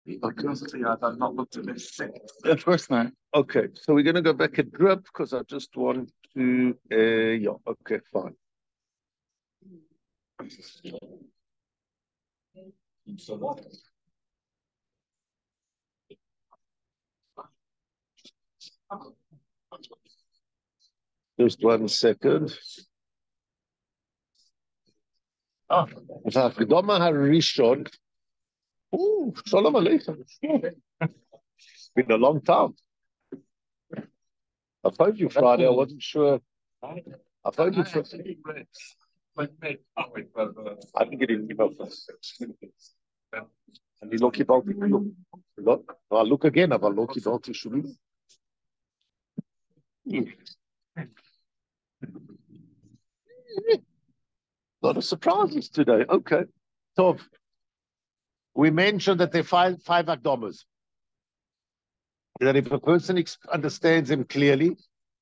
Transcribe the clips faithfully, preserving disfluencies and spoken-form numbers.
Okay. Yeah, I've not looked at this. Of course not. Okay, so we're going to go back a drip because I just want to. Uh, yeah. Okay, fine. Just one second. Ah, Hakdama Harishon. Ooh, Shalom Aleichem. It's been a long time. I phoned you Friday. I wasn't sure. I phoned you Friday. I didn't get an email first. אני לא קיבלתי כלום. לא, אבל look again, אבל לא קיבלתי שום email. A lot of surprises today. Okay. So we mentioned that there are five, five Akdomas. That if a person understands them clearly,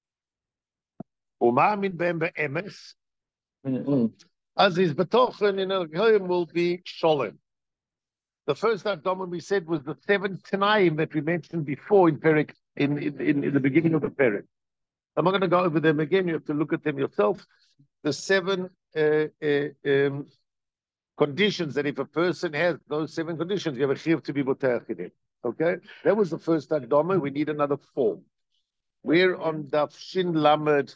Umamin ben be'emes, as his betochen in a home will be sholem. The first Akdoma we said was the seven Tanaim that we mentioned before in Perik, in, in, in the beginning of the Perik. I'm not going to go over them again. You have to look at them yourself. The seven uh, uh, um, conditions that if a person has those seven conditions, you have a chiyuv to be boteach in it. Okay? That was the first Akdoma. We need another four. We're on Daf Shin Lamed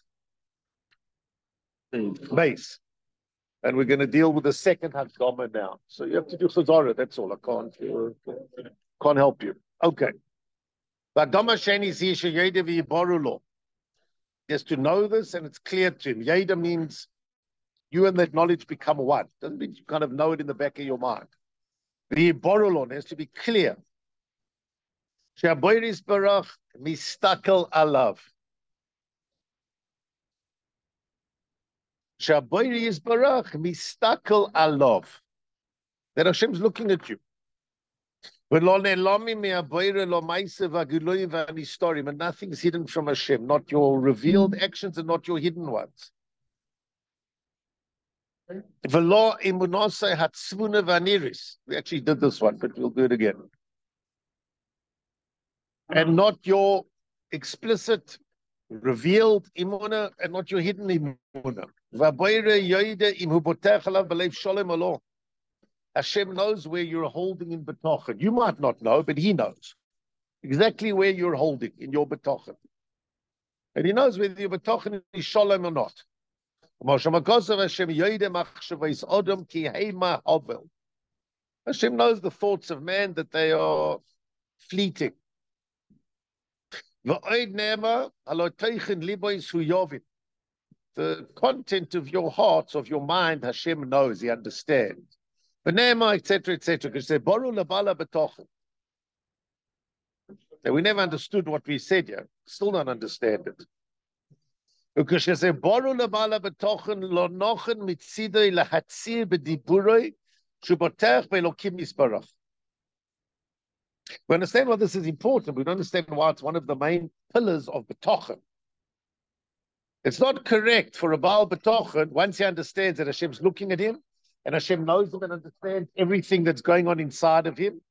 base. And we're going to deal with the second Hakdama now. So you have to do Chazorah, that's all. I can't, uh, can't help you. Okay. Hakdama Sheni Zisha Yeda V'Yiborulo. He has to know this and it's clear to him. Yeda means you and that knowledge become one. Doesn't mean you kind of know it in the back of your mind. V'Yiborulo has to be clear. Shaboiris Barach Mistakel Alav. Shaboiri is barach mistakel alov. That Hashem's looking at you. But nothing's hidden from Hashem, not your revealed actions and not your hidden ones. We actually did this one, but we'll do it again. And not your explicit revealed imuna and not your hidden imuna. Hashem knows where you're holding in betochen. You might not know, but He knows exactly where you're holding in your betochen, and He knows whether your betochen is shalom or not. Hashem knows the thoughts of man, that they are fleeting. The content of your heart, of your mind, Hashem knows, He understands. et cetera, et cetera. Because they boru labala betochen. We never understood what we said here. Still don't understand it. Because they say boru labala betochen lo nochen mitzidoi lahatzir b'diburoi shubotech belokim yisbarach. We understand why this is important. We don't understand why it's one of the main pillars of betochen. It's not correct for a Baal betochen, once he understands that Hashem's looking at him, and Hashem knows him and understands everything that's going on inside of him,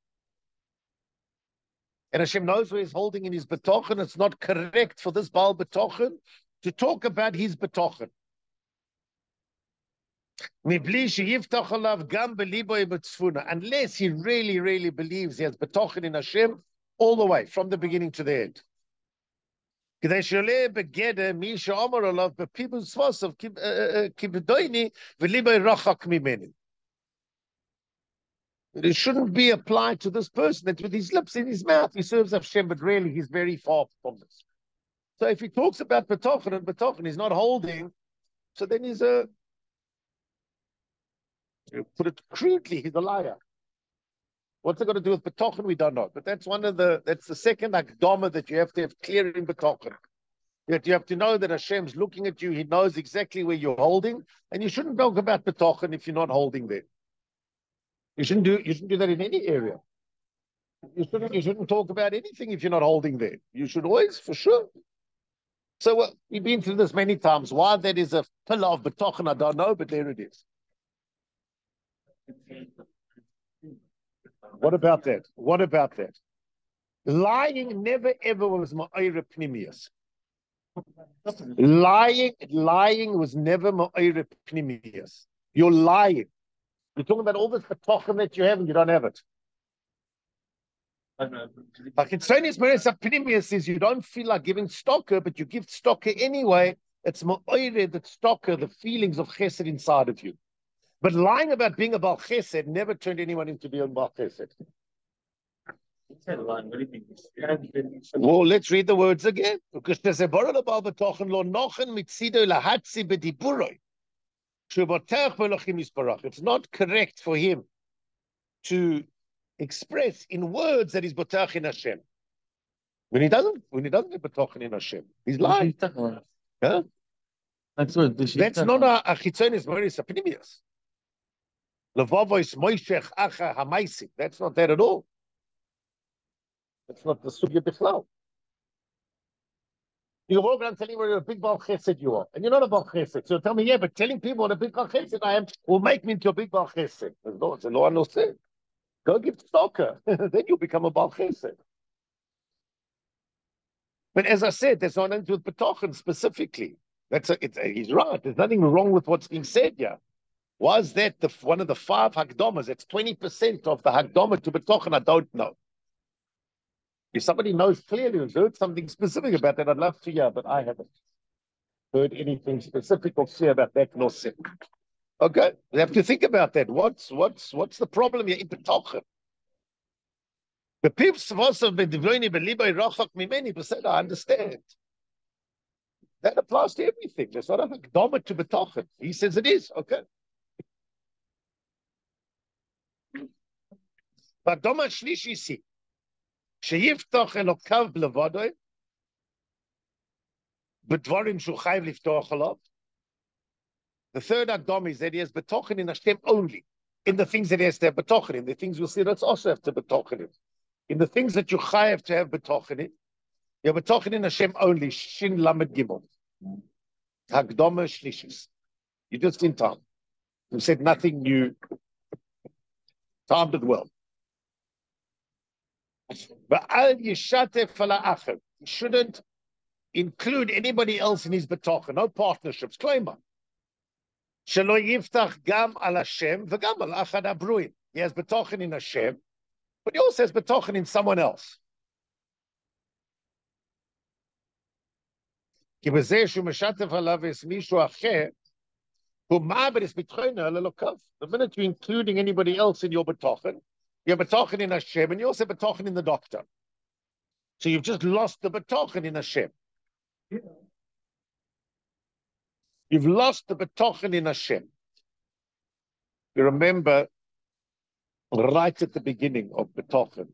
and Hashem knows where he's holding in his betochen, it's not correct for this Baal betochen to talk about his betochen. Unless he really, really believes he has betochen in Hashem all the way, from the beginning to the end. It shouldn't be applied to this person that with his lips in his mouth he serves Hashem, but really he's very far from this. So if he talks about betochen and betochen he's not holding, so then he's a, put it crudely, he's a liar. What's it got to do with betochen? We don't know. But that's one of the, that's the second akdama that you have to have clear in betochen. That you have to know that Hashem's looking at you, He knows exactly where you're holding, and you shouldn't talk about betochen if you're not holding there. You shouldn't do, you shouldn't do that in any area. You shouldn't, you shouldn't talk about anything if you're not holding there. You should always, for sure. So uh, we've been through this many times. Why that is a pillar of betochen, I don't know, but there it is. What about that? What about that? Lying never ever was ma'ira pnimius. Lying, lying was never ma'ira pnimius. You're lying. You're talking about all this betochen that you have and you don't have it. Achitzonis Marisa Pnimius says you don't feel like giving stocker, but you give stocker anyway. It's ma'ira that stocker, the feelings of chesed inside of you. But lying about being a Baal Chesed never turned anyone into being a Baal Chesed. Well, let's read the words again. It's not correct for him to express in words that he's botach in Hashem. When he doesn't, when he doesn't have botach in Hashem, he's lying. Huh? That's what the That's not a achitzonis moris apnimius. Levavois moishech acha hamaisi. That's not that at all. That's not the sugya bichlal. You walk around telling me what a big Baal Chesed you are, and you're not a Baal Chesed. So tell me, yeah, but telling people what a big Baal Chesed I am will make me into a big Baal Chesed. No, it's a law no sin. Go give stocker, then you'll become a Baal Chesed. But as I said, there's not anything with betochen specifically. That's a, it's a, he's right. There's nothing wrong with what's being said here. Why is that the one of the five Hagdomas? It's twenty percent of the Hagdoma to betochen. I don't know. If somebody knows clearly who's heard something specific about that, I'd love to hear, but I haven't heard anything specific or clear about that nor sick. Okay, we have to think about that. What's what's what's the problem here in betochen? The people of I understand. That applies to everything. There's not a Hagdoma to betochen. He says it is. Okay. Hagdoma shlishi si. Sheyiftach elokav b'levadoy b'dvarim shu chayiv liftoch alav. The third Hagdoma is that he has betochen in Hashem only. In the things that he has to have betochen in. The things we'll see that's also have to betochen in. In the things that you chayiv to have betochen in, you have betochen in Hashem only. Shin lamed gimel. Hagdoma shlishis. You're just in time. You said nothing new. Timed it well. But al yishatef ala acher. He shouldn't include anybody else in his betochen. No partnerships. Claimer. Shelo yiftach gam al Hashem v'gam al achad abruim. He has betochen in Hashem, but he also has betochen in someone else. The minute you're including anybody else in your betochen, you have betochen in Hashem, and you also have betochen in the doctor. So you've just lost the betochen in Hashem. You've lost the betochen in Hashem. You remember right at the beginning of betochen,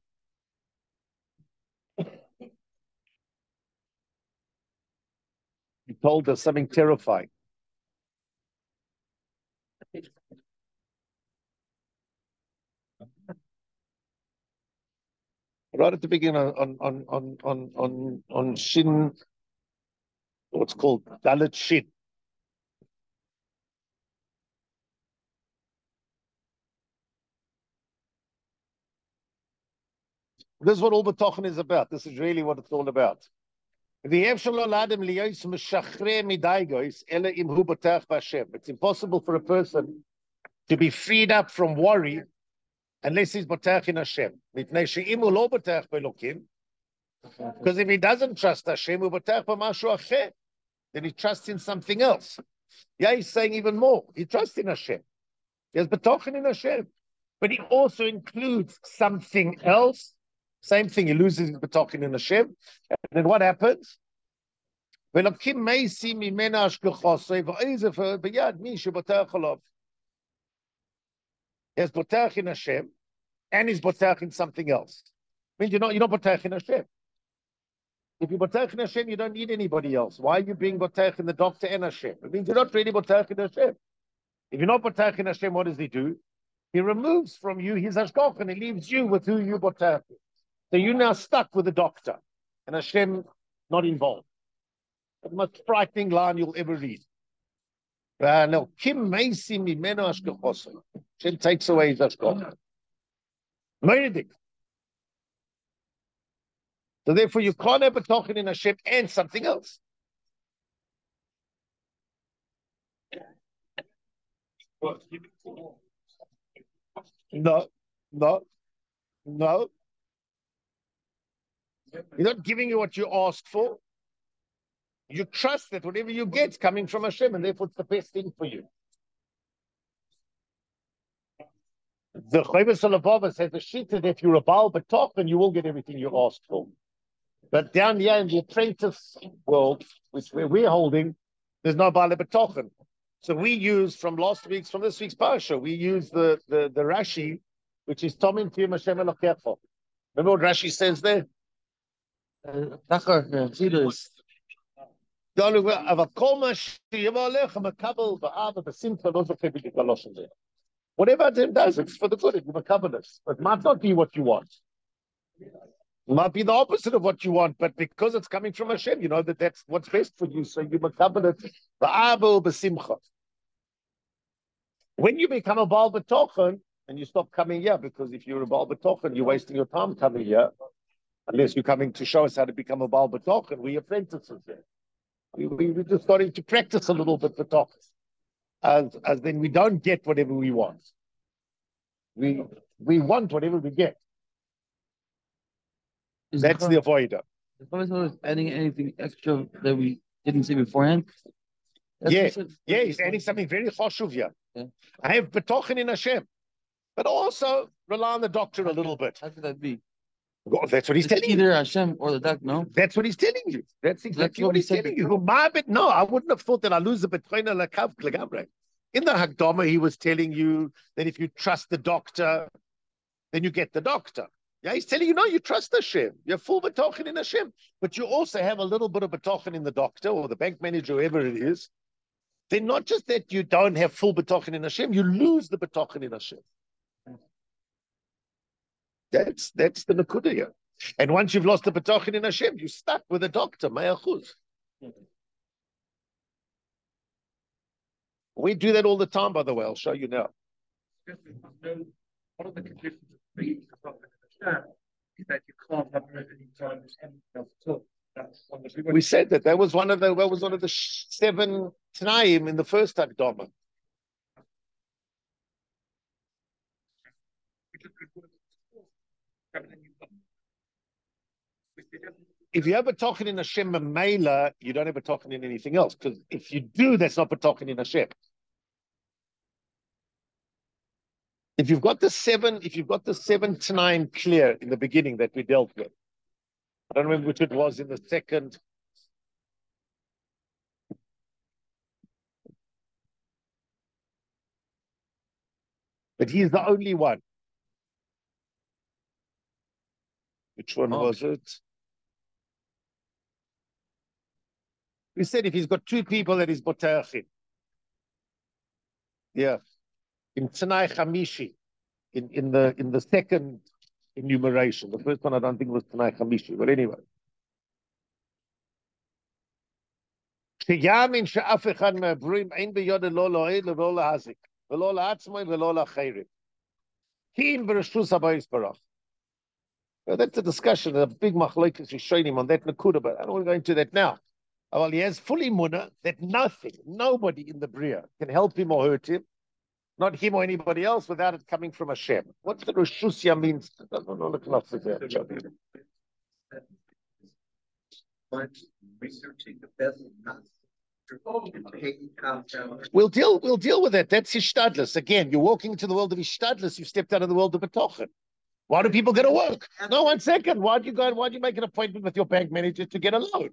he told us something terrifying. Right at the beginning on on on on on on Shin, what's called Dalet Shin. This is what all betochen is about. This is really what it's all about. It's impossible for a person to be freed up from worry unless he's botach in Hashem. Because if he doesn't trust Hashem, then he trusts in something else. Yeah, he's saying even more. He trusts in Hashem. He has betochen in Hashem. But he also includes something else. Same thing, he loses his betochen in Hashem. And then what happens? He has botach in Hashem, and he's botach in something else. I mean, you're not, you're not botach in Hashem. If you're botach in Hashem, you don't need anybody else. Why are you being botach in the doctor and Hashem? It means you're not really botach in Hashem. If you're not botach in Hashem, what does he do? He removes from you his hashgach, and he leaves you with who you botach. So you're now stuck with the doctor, and Hashem not involved. The most frightening line you'll ever read. Hashem takes away his hashgach. Meiridik. So therefore, you can't have a tochen in Hashem and something else. No, no, no. You're not giving you what you asked for. You trust that whatever you get is coming from Hashem, and therefore it's the best thing for you. The Chovos HaLevavos says the shit that if you're a Baal B'tochen, you will get everything you asked for. But down here in the apprentice world, which where we're holding, there's no Baal B'tochen. So we use from last week's, from this week's parsha, we use the the, the Rashi, which is Tomim Tiyum Hashem Elokecha. Remember what Rashi says there? Tachar, Chidus. Whatever Hashem does, it's for the good. It's a covenant. It might not be what you want. It might be the opposite of what you want, but because it's coming from Hashem, you know that that's what's best for you. So you covenant. When you become a Baal B'tochen and you stop coming here, because if you're a Baal B'tochen, you're wasting your time coming here, unless you're coming to show us how to become a Baal B'tochen. We're apprentices there. We, we, we're just starting to practice a little bit B'tochen. As, as then we don't get whatever we want. We we want whatever we get. Is That's the avoider. The Chovos adding anything extra that we didn't say beforehand? That's Yeah, what said- yeah, he's adding something very choshuv here. Yeah. I have betochen in Hashem, but also rely on the doctor a little bit. How could that be? Well, that's what he's It's telling you. either Hashem or the duck, no? That's what he's telling you. That's exactly That's what what he he's said telling you. My bit, no, I wouldn't have thought that I lose the betochen lakav klegamre. In the Hagdama, he was telling you that if you trust the doctor, then you get the doctor. Yeah, he's telling you, no, you trust Hashem. You have full betochen in Hashem. But you also have a little bit of betochen in the doctor or the bank manager, whoever it is. Then not just that you don't have full betochen in Hashem, you lose the betochen in Hashem. That's that's the nakuda here. And once you've lost the betochen in Hashem, you're stuck with a doctor, mayachuz. We do that all the time, by the way. I'll show you now. One of the conditions of being is that you can't have any time as anything else at all. That's one of the We said that that was one of the that was one of the seven tanaim in the first Hakdama. If you have a token in Hashem Mamela, you don't have a token in anything else. Because if you do, that's not a token in Hashem. If you've got the seven, if you've got the seven to nine clear in the beginning that we dealt with, I don't remember which it was in the second. But he's the only one. Which one Oh. was it? We said if he's got two people that he's boteachim. Yeah. In Tanai Chamishi, in, in the in the second enumeration. The first one I don't think was Tanai Chamishi, but anyway. שיאמין שאף אחד מהעברים אין ביודו לא להועיל ולא להזיק, ולא לעצמו ולא לאחרים. כי אם ברשות הבא יתברך. Well, that's a discussion, a big machlokes is showing him on that nakuda, but I don't want to go into that now. Well, he has fully munah that nothing, nobody in the bria can help him or hurt him, not him or anybody else, without it coming from Hashem. What the Roshusya means, I don't know the enough for that. Researching the best not We'll deal. We'll deal with that. That's hishtadlus. Again, you're walking into the world of hishtadlus. You've stepped out of the world of betochen. Why do people go to work? No, one second. Why do you go? Why do you make an appointment with your bank manager to get a loan?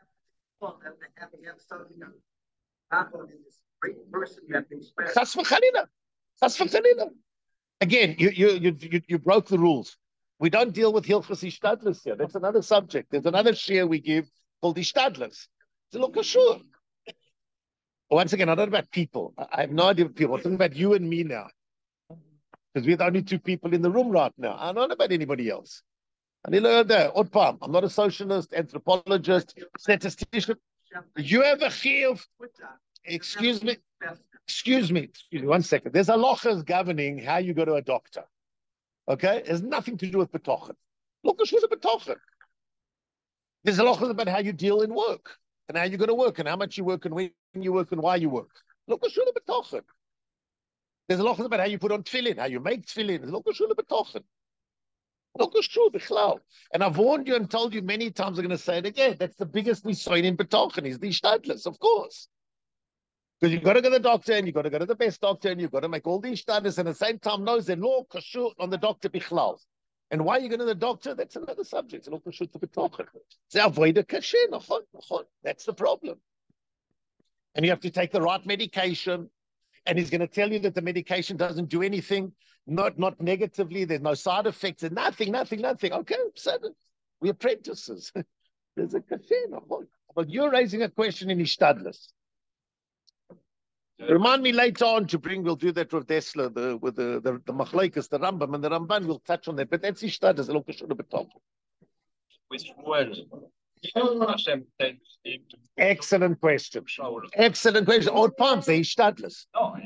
Chas v'chalila. Chas v'chalila. Again, you you you you you broke the rules. We don't deal with hilchos hishtadlus here. That's another subject. There's another share we give called hishtadlus. It's a look sure. Once again, I'm not about people. I have no idea of people. I'm talking about you and me now. Because we're the only two people in the room right now. I'm not about anybody else. I'm not a socialist, anthropologist, statistician. You have a chiyuv. Excuse me. Excuse me. Excuse me. One second. There's halachas governing how you go to a doctor. Okay? It has nothing to do with betochen. Look, who's a betochen. There's a lot about how you deal in work and how you're going to work and how much you work and when you work and why you work. Look, who's a betochen. There's a lot about how you put on tefillin, how you make tefillin. Look, who's a betochen. Look, who's true, bichlal. And I've warned you and told you many times, I'm going to say it again. That's the biggest nisoin in betochen, is the shtadlis, of course. Because you've got to go to the doctor and you've got to go to the best doctor and you've got to make all these shtadlis and at the same time knows the law kashut on the doctor bichlal. And why are you going to the doctor? That's another subject. It's not kashut to betochen. It's avoid a kasher, nachon, nachon. That's the problem. And you have to take the right medication. And he's going to tell you that the medication doesn't do anything, not not negatively. There's no side effects and nothing, nothing, nothing. Okay, so we're apprentices. There's a kasher, nachon. But you're raising a question in Ishtadlis. Remind me later on to bring, we'll do that with Dessler, the, with the, the, the Machlekes, the Rambam, and the Ramban, we'll touch on that. But that's Ishtadlis, a little bit of a top. Excellent question. Excellent question. Old palms, they Ishtadlis.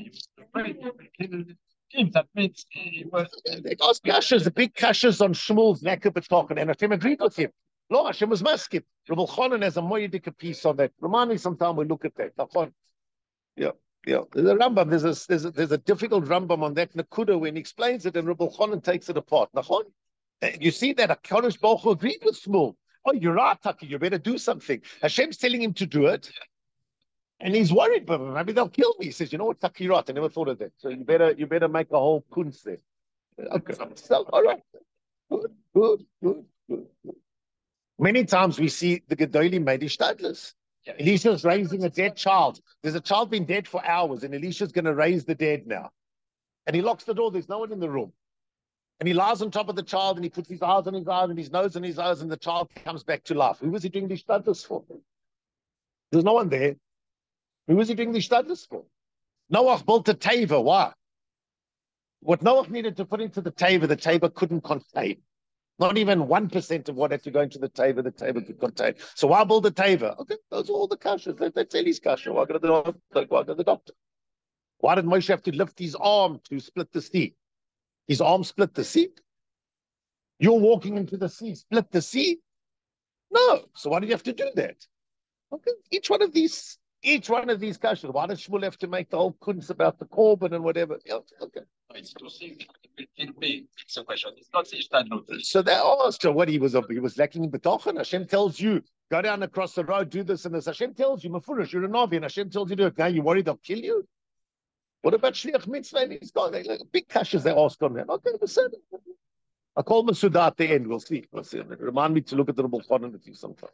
They ask kashas, the big kashas on Shmuel's Necker B'tochen, and Hashem agreed with him. No, Hashem was masked. Rabbi Chanan has a moedik piece on that. Remind me sometime we look at that. Yeah. Yeah, there's a Rambam. There's a there's a, there's a difficult Rambam on that Nakuda when he explains it, and Rabbi Chanan takes it apart. Nachon, you see that Hakadosh Baruch Hu agreed with Shmuel. Oh, you're right, Taki. You better do something. Hashem's telling him to do it, and he's worried. But maybe they'll kill me. He says, "You know what, Taki, right? I never thought of that. So you better you better make a whole kunz there." Okay, so all right, good, good, good, good. good. Many times we see the Gedoli made Ishtadlis. Yeah. Elisha's raising a dead child. There's a child been dead for hours, and Elisha's going to raise the dead now. And he locks the door. There's no one in the room. And he lies on top of the child, and he puts his eyes on his eyes, and his nose on his eyes, and the child comes back to life. Who was he doing the shtadlis for? There's no one there. Who was he doing the shtadlis for? Noach built a teva. Why? What Noach needed to put into the teva, the teva couldn't contain. Not even one percent of what had to go into the teva, the teva could contain. So why build a teva? Okay, those are all the kashas. That, that's Eli's kasha. Why go to the, why go to the doctor? Why did Moshe have to lift his arm to split the sea? His arm split the sea? You're walking into the sea, split the sea? No. So why did you have to do that? Okay, each one of these, each one of these kashas. Why did Shmuel have to make the whole kunz about the korban and whatever? Yeah, okay. It's too sick. It be some question. It's not Ishtadlis. So they asked her what he was. He was lacking in betochen. Hashem tells you, go down across the road, do this and this. Hashem tells you, Mefurish, you're a Navi, and Hashem tells you to do it. Now you're worried they'll kill you? What about Shliach Mitzvah? And he's gone. Like, big kashas they ask on that. Okay, listen. I call Masuda at the end. We'll see. We'll see. Remind me to look at the Rebbe Chanan with you sometime.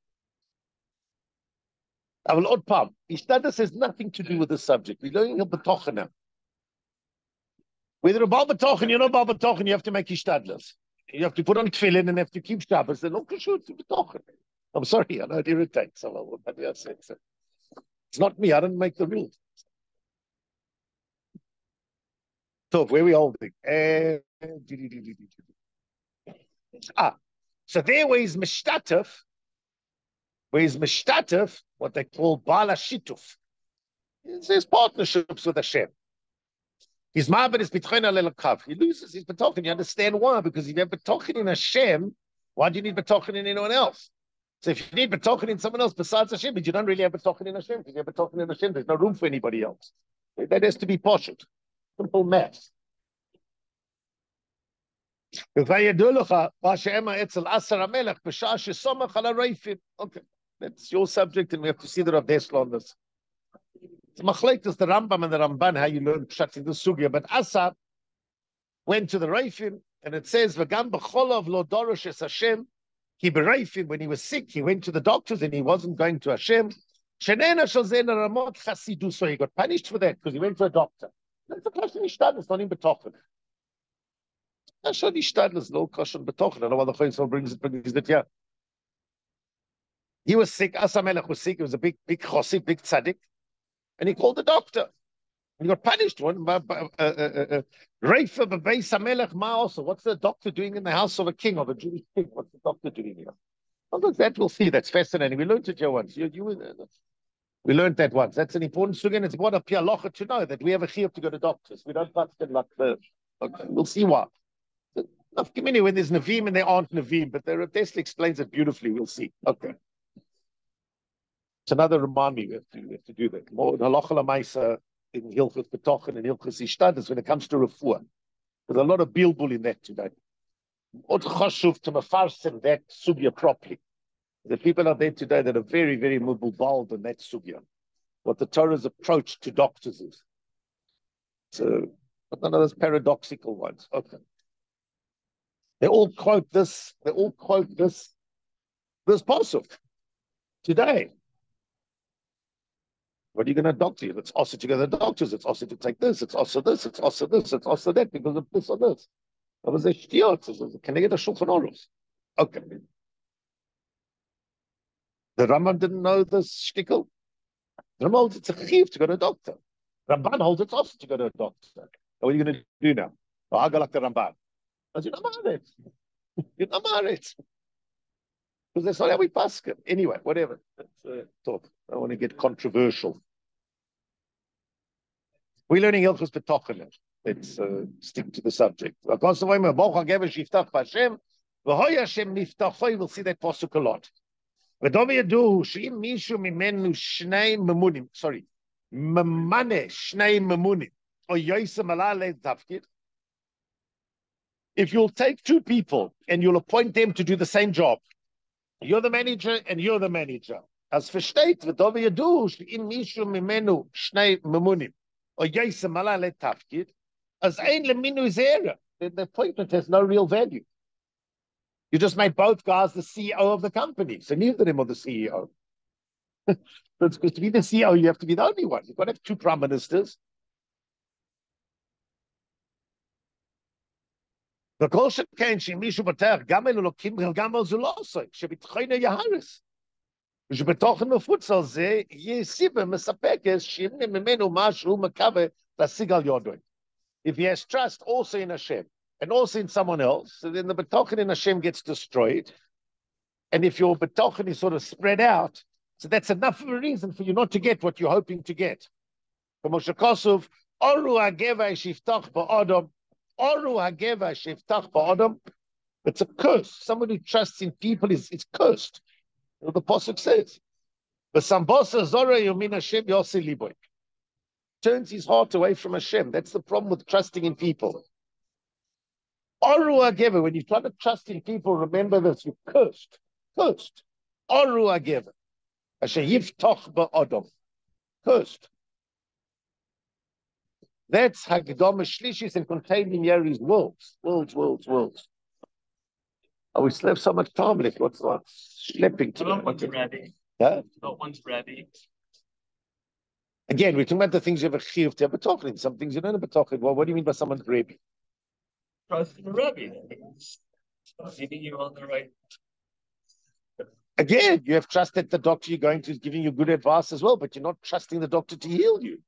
I will odd palm. Ishtadlis has nothing to do with the subject. We're learning about betochen now. Whether a Baal B'tochen, you're not Baal B'tochen, you have to make Ishtadlis. You have to put on tefillin and have to keep Shabbos. They're not kashut to B'tochen. I'm sorry, I know it irritates. It's not me, I didn't make the rules. So, where are we holding? Uh, ah, so there where is Mishtatef, where is Mishtatef, what they call Baal HaShituf. There's partnerships with Hashem. His ma'abed is b'tchoin alelakav. He loses his betochen. You understand why? Because if you have betochen in Hashem, why do you need betochen in anyone else? So if you need betochen in someone else besides Hashem, but you don't really have betochen in Hashem, because you have betochen in Hashem, there's no room for anybody else. That has to be poshut. Simple maths. Okay, that's your subject, and we have to see the Rav Dessler on this. The Machlekes, the Rambam and the Ramban, how you learn Pshat in the Sugya. But Asa went to the Reifim, and it says, "V'gam b'cholav lo dorosh es Hashem." He bereifim when he was sick. He went to the doctors, and he wasn't going to Hashem. Shenena shel zeh ramot chasidu. So he got punished for that because he went to a doctor. That's a question ishtadlis, not in betochen. That's not ishtadlis, no question betochen. I don't know why the Chayesol brings it, brings it here. He was sick. Asa Melech was sick. He was a big, big chosid, big tzaddik. And he called the doctor. And he got punished. One, Reifa b'beis hamelech ma also. What's the doctor doing in the house of a king, of a Jewish king? What's the doctor doing here? Oh, look, that we'll see. That's fascinating. We learned it here once. You, you, we learned that once. That's an important sugan. It's what a pialocha to know that we have a chiyuv to go to doctors. We don't touch them like the. Okay, we'll see why. Nafkamini, when there's Navim and there aren't Navim, but the Rav Dessler explains it beautifully. We'll see. Okay. It's another remind me we have to, we have to do that. More in Halacha L'Maisa, in Hilchot B'tochen and Hilchot Ishtadus, when it comes to Refuah. There's a lot of bilbul in that today. What chashuv to mafarsim that sugya properly. The people out there today that are very, very mubal in that sugya. What the Torah's approach to doctors is. So, none of those paradoxical ones. Okay. They all quote this, they all quote this, this pasuk today. What are you going to doctor you? It's also to go to the doctors, it's also to take this, it's also this, it's also this, it's also that, because of this or this. That was a shtiyot. Can I get a shulchan aruch? Okay. The Rambam didn't know this shtickle. The Rambam holds it's a chiv to go to a doctor. Ramban holds it's also to go to a doctor. What are you going to do now? Oh, I go like the Ramban. I said, I'm on it. You're not on it. Because that's not how we pass it. Anyway, whatever. Let's uh, talk. I don't want to get controversial. We're learning Hilchos B'tochen. Let's uh, stick to the subject. We'll see that pasuk a lot. Sorry. If you'll take two people and you'll appoint them to do the same job, you're the manager and you're the manager. As versteht, v'dov yadu, she'im mishu mimenu shnei memunim, or yoyse malale tafkid, as ein leminu zera, the appointment has no real value. You just made both guys the C E O of the company, so neither of them are the C E O. But to be the C E O, you have to be the only one. You've got to have two prime ministers. The kol shekein shemishu b'teach gamel ulokim gamel zulosoi shebitchoyne yaharis. Shebetochen mefutzal ze yesibe mesapekes shimne mimenu mashu mekave lasigal yodoin. If he has trust also in Hashem and also in someone else, so then the betochen in Hashem gets destroyed. And if your betochen is sort of spread out, so that's enough of a reason for you not to get what you're hoping to get. From Moshe Kosov, Oru hageva shiftach ba'adam. Oru hageva shiftach ba'adam. It's a curse. Someone who trusts in people is, is cursed. You know, the pasuk says, "V'sambosa zora yomin Hashem yosi liboy." Turns his heart away from Hashem. That's the problem with trusting in people. Oru hageva. When you try to trust in people, remember this: you're cursed. Cursed. Oru hageva. Asher yiftach ba'adam. Cursed. That's Hagdama Shlishis and contained in Yeri's worlds, worlds, worlds, worlds. Oh, we still have so much time left. What's that? Schlepping to Not one's ready. Yeah? Not one's ready. Again, we're talking about the things you have a chiyuv to have a talking. Some things you don't have a talking. Well, what do you mean by someone's ready? Trust in the Rebbe. Maybe you're on the right. Again, you have trust that the doctor you're going to is giving you good advice as well, but you're not trusting the doctor to heal you.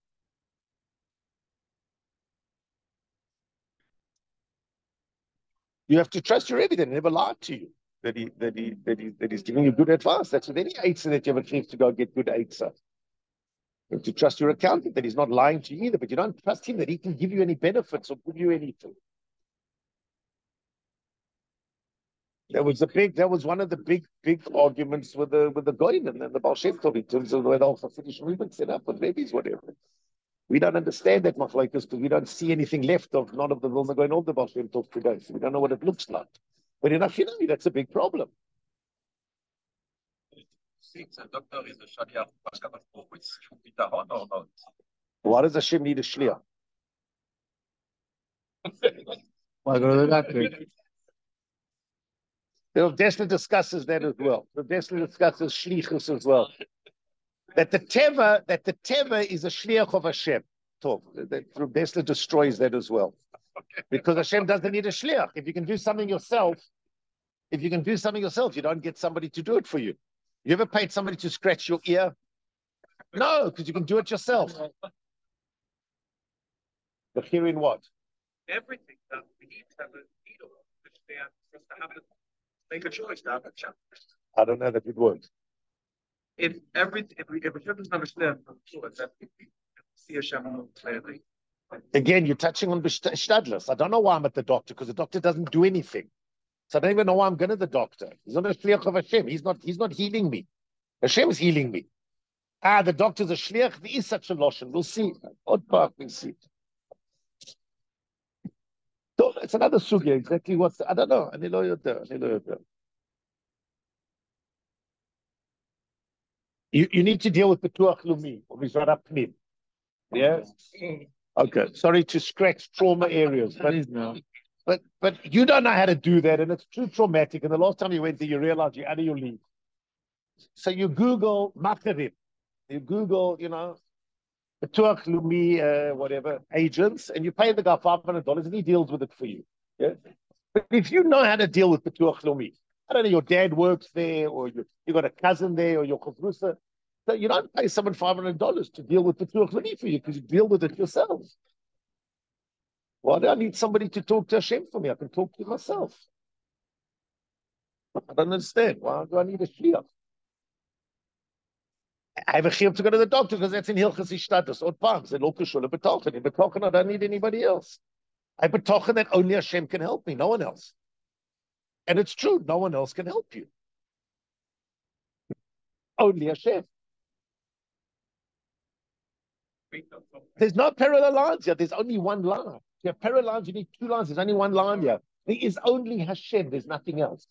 You have to trust your Rebbe that he never lied to you, that he that he that he that he's giving you good advice. That's with any eitzah that you have a chiyuv to go get good eitzah. You have to trust your accountant that he's not lying to you either, but you don't trust him that he can give you any benefits or give you anything. That was a big. That was one of the big, big arguments with the with the Goyim and the Baal Shem Tov in terms of the way the whole Hasidic movement set up with Rebbe's, whatever. We don't understand that machlokes because we don't see anything left of none of the Vilna Gaon or the Baal Shem Tov today, so we don't know what it looks like. But in Achinami, that's a big problem. Since a doctor is a shaliach of Hakadosh Baruch Hu, it's bitachon or not? Why does Hashem need a shliach? Why go to the doctor? The Rav Dessler discusses that as well. The Rav Dessler discusses shlichus as well. That the teva, that the teva is a shliach of Hashem. Talk. That Rav Dessler destroys that as well, because Hashem doesn't need a shliach. If you can do something yourself, if you can do something yourself, you don't get somebody to do it for you. You ever paid somebody to scratch your ear? No, because you can do it yourself. But here in what? Everything that we need to have a needle, which they have for us to have it, make a choice to have a chance. I don't know that it works. If every if we if we shouldn't understand the choice that we see Hashem clearly, Again, you're touching on Shtadlis. I don't know why I'm at the doctor, because the doctor doesn't do anything. So I don't even know why I'm going to the doctor. He's not a shliach of Hashem. He's not, he's not healing me. Hashem is healing me. Ah, the doctor's a shliach. There is such a lotion. We'll see. Odd part, we'll see. So it's another sugya. Exactly what's the, I don't know. Ani lo yoder, ani lo yoder. You, you need to deal with Betuach Lumi or Mizrach Pnim. Yeah? Okay. Sorry to scratch trauma areas. But, but but you don't know how to do that, and it's too traumatic. And the last time you went there, you realized you're out of your league. So you Google Macharim. You Google, you know, Betuach Lumi, uh, whatever, agents, and you pay the guy five hundred dollars and he deals with it for you. Yeah? But if you know how to deal with Betuach Lumi, I don't know, your dad works there, or you, you got a cousin there, or your chuvrusa. So you don't pay someone five hundred dollars to deal with the Betuach Lumi for you, because you deal with it yourself. Why do I need somebody to talk to Hashem for me? I can talk to myself. I don't understand. Why do I need a shliach? I have a chiyuv to go to the doctor because that's in Hilchas Ishtatus or Pams and Lokashula Betochen. In Betochen, I don't need anybody else. I betochen that only Hashem can help me, no one else. And it's true, no one else can help you. Only Hashem. There's no parallel lines here. There's only one line. If you have parallel lines, you need two lines. There's only one line here. There is only Hashem. There's nothing else.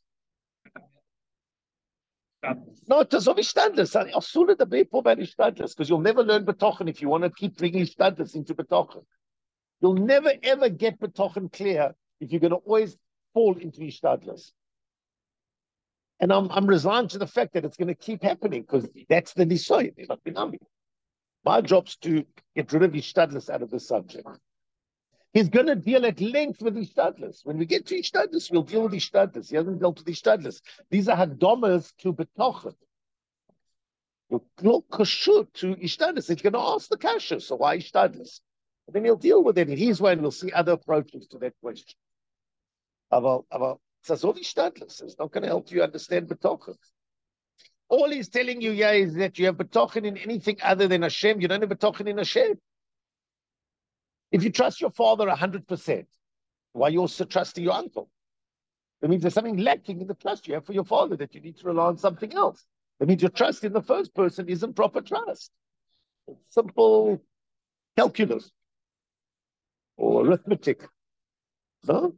No, it's so Ishtadlis. I'll soon the people about Ishtadlis, because you'll never learn Betochen if you want to keep bringing Ishtadlis into Betochen. You'll never ever get Betochen clear if you're going to always fall into Ishtadlis. And I'm I'm resigned to the fact that it's going to keep happening, because that's the Nisoy. My job's to get rid of Ishtadlis out of the subject. He's going to deal at length with Ishtadlis. When we get to Ishtadlis, we'll deal with Ishtadlis. He hasn't dealt with Ishtadlis. These are Hadomas to Betochen. Look, Kashut to Ishtadlis. He's going to ask the Kasha, so why Ishtadlis? And then he'll deal with it in his way, and we'll see other approaches to that question. About, about, it's all Ishtadlis. It's not going to help you understand Betochen. All he's telling you, yeah, is that you have Betochen in anything other than Hashem. You don't have Betochen in Hashem. If you trust your father one hundred percent, why are you also trusting your uncle? It means there's something lacking in the trust you have for your father, that you need to rely on something else. It means your trust in the first person isn't proper trust. It's simple calculus or arithmetic. No?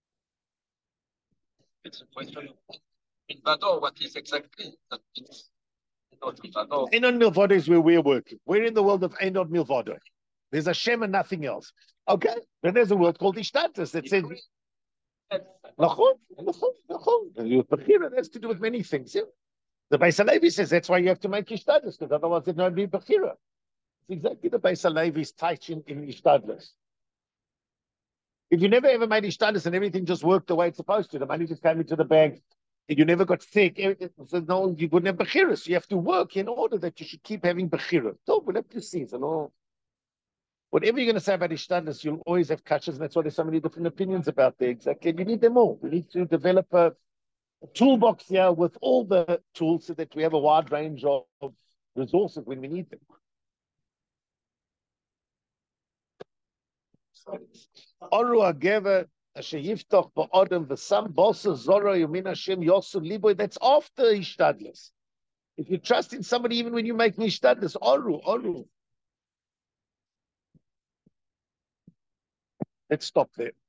It's a question in Vador, what is exactly that it's not Vador. Einon Milvado is where we're working. We're in the world of Einon Milvado. There's Hashem and nothing else. Okay? Then there's a word called Ishtatus that says, Nachon, Nachon, Nachon. That's to do with many things. Yeah? The Beis HaLevi says that's why you have to make Ishtatus, because otherwise there's no be Bechira. It's exactly the Beis HaLevi's teaching in Ishtatus. If you never ever made Ishtatus and everything just worked the way it's supposed to, the money just came into the bank, you never got sick, so no, you wouldn't have Bechira. So you have to work in order that you should keep having Bechira. So we'll have to see. So no. Whatever you're going to say about Ishtadlis, you'll always have kashas, and that's why there's so many different opinions about there. Exactly. And you need them all. We need to develop a, a toolbox here with all the tools so that we have a wide range of, of resources when we need them. Oru Ageva, Asher Yiftach Ba'odem, V'sam Bosa Zoro Yumin Hashem Yosu Liboy. That's after Ishtadlis. If you trust in somebody, even when you make Ishtadlis, Oru, Oru. Let's stop there.